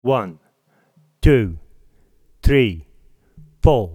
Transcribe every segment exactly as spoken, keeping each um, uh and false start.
One, two, three, four.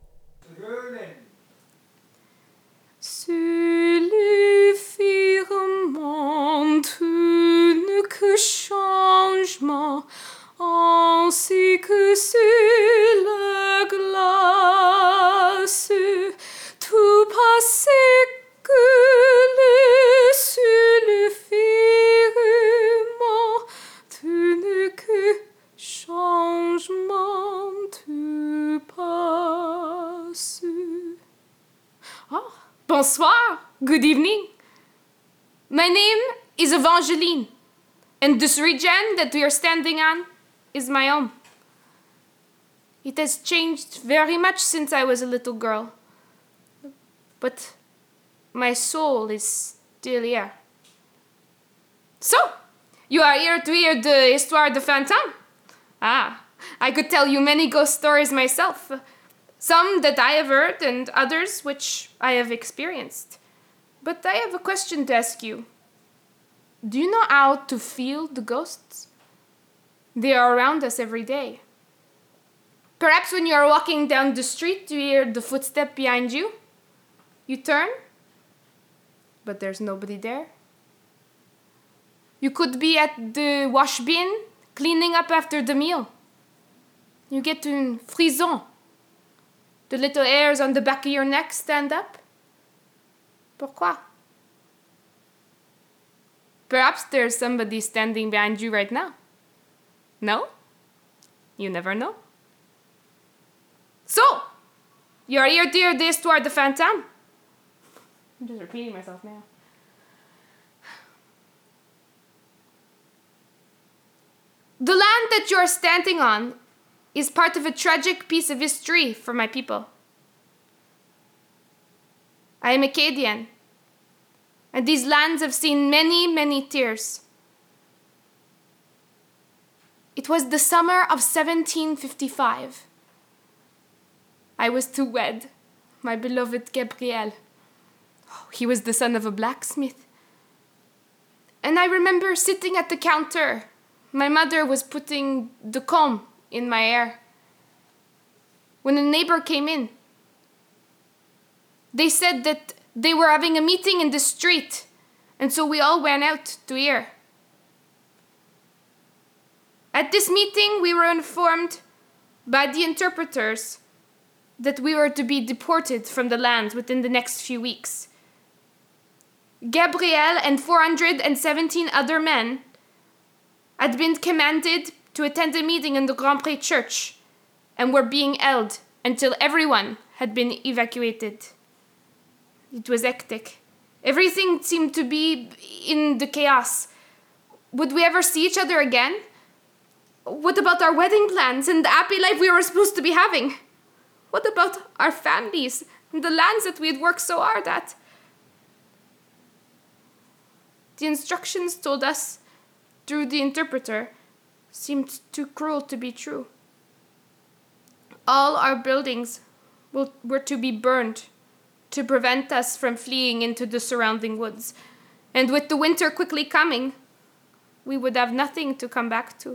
Sur le firmament une que changement, ainsi que sur la glace, tout passé que le sur le firmament, une que changement, tout passe. Oh. Bonsoir, good evening. My name is Evangeline, and this region that we are standing on is my home. It has changed very much since I was a little girl, but my soul is still here. So, you are here to hear the Histoire de Fantôme? Ah, I could tell you many ghost stories myself. Some that I have heard and others which I have experienced. But I have a question to ask you. Do you know how to feel the ghosts? They are around us every day. Perhaps when you are walking down the street, you hear the footstep behind you. You turn, but there's nobody there. You could be at the wash bin, cleaning up after the meal. You get un frisson. The little hairs on the back of your neck stand up. Pourquoi? Perhaps there's somebody standing behind you right now. No? You never know. So, you're here to hear the Histoire de Fantôme. I'm just repeating myself now. The land that you're standing on is part of a tragic piece of history for my people. I am Acadian, and these lands have seen many, many tears. It was the summer of seventeen fifty-five. I was to wed my beloved Gabriel. Oh, he was the son of a blacksmith. And I remember sitting at the counter. My mother was putting the comb in my hair. When a neighbor came in, they said that they were having a meeting in the street, and so we all went out to hear. At this meeting, we were informed by the interpreters that we were to be deported from the land within the next few weeks. Gabriel and four hundred seventeen other men had been commanded to attend a meeting in the Grand Pré church and were being held until everyone had been evacuated. It was hectic. Everything seemed to be in the chaos. Would we ever see each other again? What about our wedding plans and the happy life we were supposed to be having? What about our families and the lands that we had worked so hard at? The instructions told us through the interpreter seemed too cruel to be true. All our buildings will, were to be burned to prevent us from fleeing into the surrounding woods. And with the winter quickly coming, we would have nothing to come back to.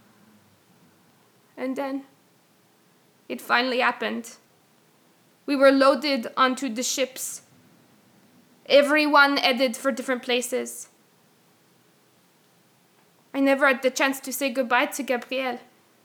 And then, it finally happened. We were loaded onto the ships. Everyone headed for different places. I never had the chance to say goodbye to Gabriel.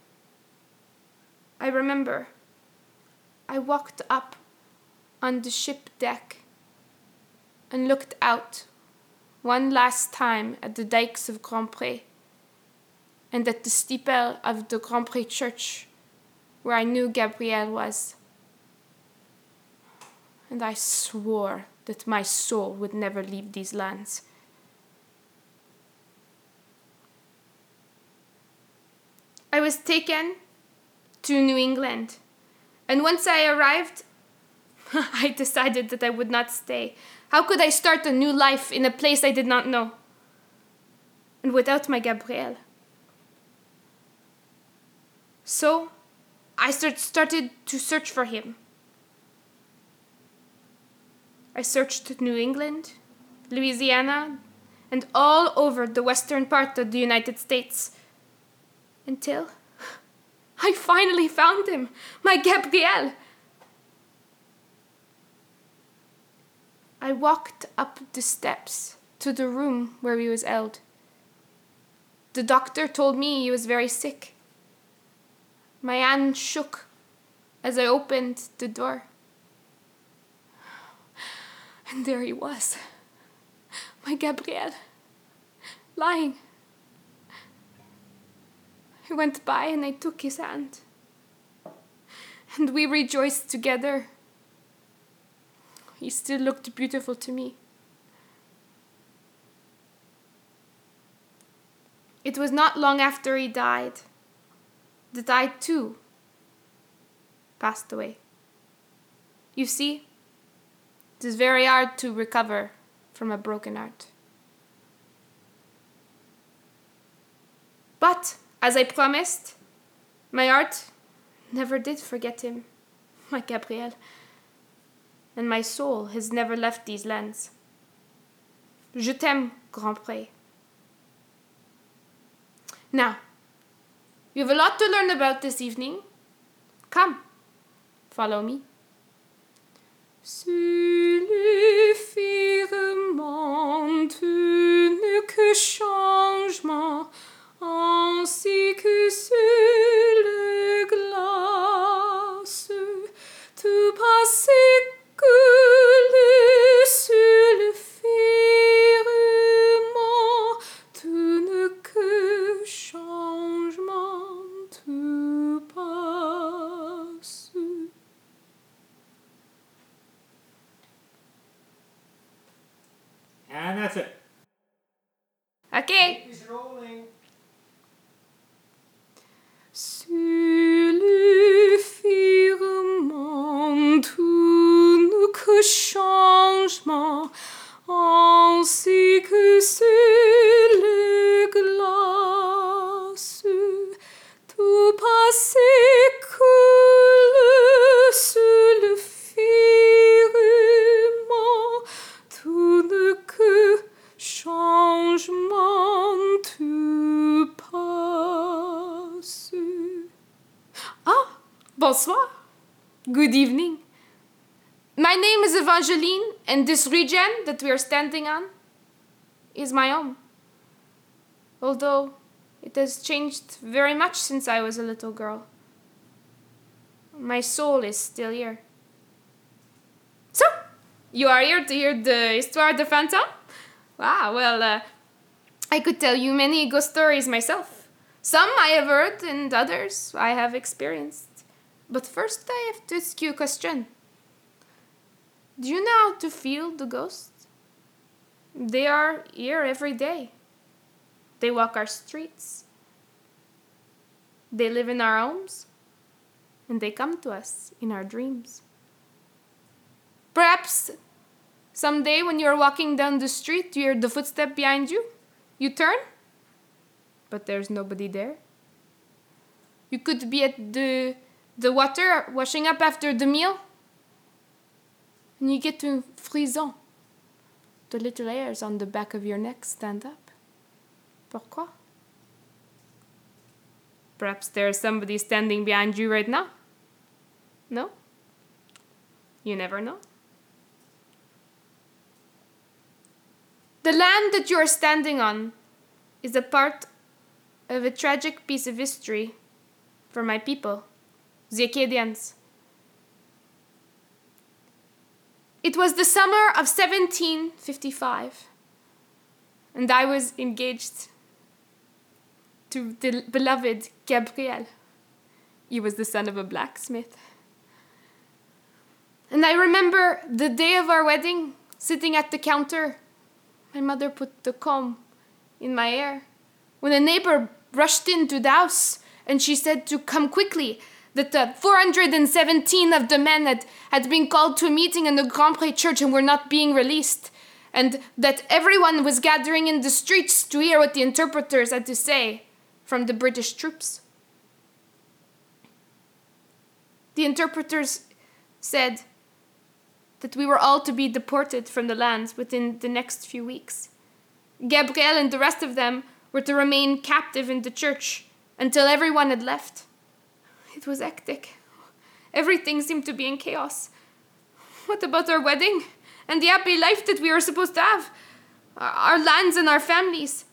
I remember I walked up on the ship deck and looked out one last time at the dikes of Grand Pré and at the steeple of the Grand Pré church where I knew Gabriel was. And I swore that my soul would never leave these lands. I was taken to New England, and once I arrived, I decided that I would not stay. How could I start a new life in a place I did not know? And without my Gabriel. So, I start, started to search for him. I searched New England, Louisiana, and all over the western part of the United States. Until I finally found him, my Gabriel. I walked up the steps to the room where he was held. The doctor told me he was very sick. My hand shook as I opened the door. And there he was, my Gabriel, lying. I went by and I took his hand. And we rejoiced together. He still looked beautiful to me. It was not long after he died that I too passed away. You see, it is very hard to recover from a broken heart. But, as I promised, my heart never did forget him, my Gabriel, and my soul has never left these lands. Je t'aime, Grand Pré. Now, you have a lot to learn about this evening. Come, follow me. Sur le firmament, tu n'es que changement, ainsi que sur le glace, tout passé coule sur le firmament, tu n'es que changement, tout passe. And that's it. Okay. He's rolling. Sur le firmament, tout n'est que changement, ainsi que sur le glace, tout passé coule sur le firmament, tout n'est que changement, tout passe. Ah, bonsoir. Good evening. My name is Evangeline, and this region that we are standing on is my home. Although it has changed very much since I was a little girl. My soul is still here. So, you are here to hear the Histoire de Fantôme? Wow, well, uh, I could tell you many ghost stories myself. Some I have heard, and others I have experienced. But first I have to ask you a question. Do you know how to feel the ghosts? They are here every day. They walk our streets. They live in our homes. And they come to us in our dreams. Perhaps someday when you are walking down the street, you hear the footstep behind you. You turn, but there's nobody there. You could be at the, the water washing up after the meal. And you get to frisson. The little hairs on the back of your neck stand up. Pourquoi? Perhaps there's somebody standing behind you right now. No? You never know. The land that you are standing on is a part of a tragic piece of history for my people, the Acadians. It was the summer of seventeen fifty-five, and I was engaged to the beloved Gabriel. He was the son of a blacksmith. And I remember the day of our wedding, sitting at the counter. My mother put the comb in my hair, when a neighbor rushed into the house and she said to come quickly, that uh, four hundred seventeen of the men had, had been called to a meeting in the Grand Pré church and were not being released, and that everyone was gathering in the streets to hear what the interpreters had to say from the British troops. The interpreters said that we were all to be deported from the lands within the next few weeks. Gabriel and the rest of them were to remain captive in the church until everyone had left. It was hectic. Everything seemed to be in chaos. What about our wedding and the happy life that we were supposed to have? Our lands and our families.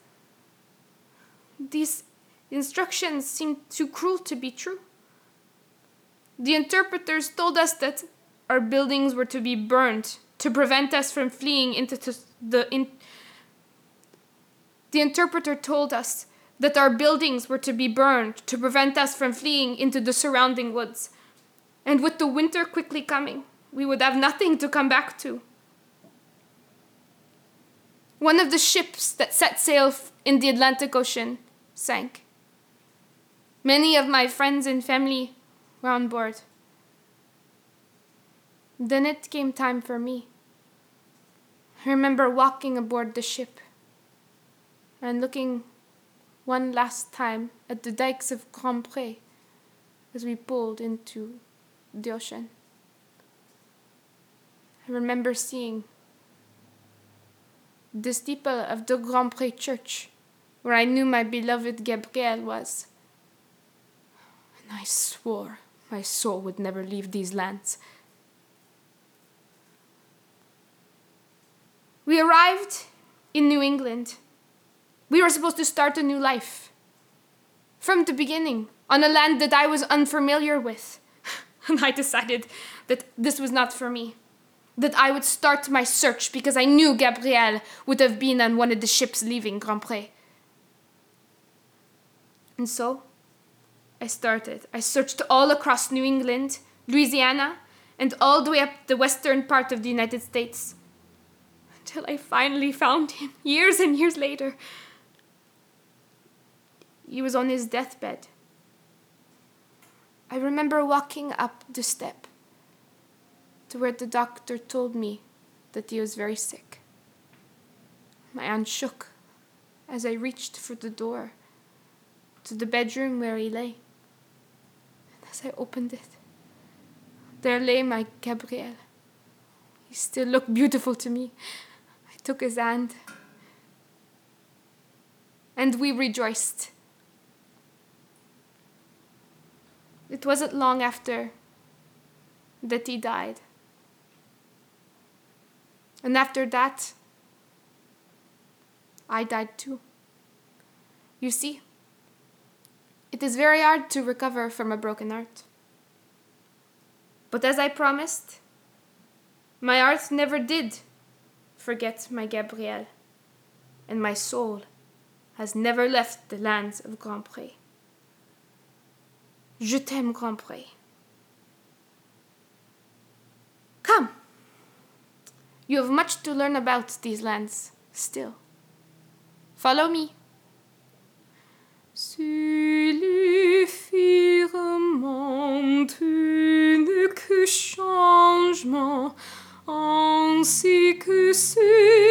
These instructions seemed too cruel to be true. The interpreters told us that our buildings were to be burned to prevent us from fleeing into the... In- the interpreter told us that our buildings were to be burned to prevent us from fleeing into the surrounding woods. And with the winter quickly coming, we would have nothing to come back to. One of the ships that set sail in the Atlantic Ocean sank. Many of my friends and family were on board. Then it came time for me. I remember walking aboard the ship and looking one last time at the dikes of Grand Pré as we pulled into the ocean. I remember seeing the steeple of the Grand Pré church, where I knew my beloved Gabrielle was. And I swore my soul would never leave these lands. We arrived in New England. We were supposed to start a new life. From the beginning, on a land that I was unfamiliar with. And I decided that this was not for me. That I would start my search because I knew Gabrielle would have been on one of the ships leaving Grand Pré. And so, I started. I searched all across New England, Louisiana, and all the way up the western part of the United States. Until I finally found him, years and years later. He was on his deathbed. I remember walking up the step to where the doctor told me that he was very sick. My hand shook as I reached for the door to the bedroom where he lay. And as I opened it, there lay my Gabrielle. He still looked beautiful to me. I took his hand, and we rejoiced. It wasn't long after that he died. And after that, I died too. You see, it is very hard to recover from a broken heart. But as I promised, my heart never did forget my Gabrielle, and my soul has never left the lands of Grand Pré. Je t'aime, Grand Pré. Come. You have much to learn about these lands still. Follow me. Sur les firmaments que changement, ainsi que sur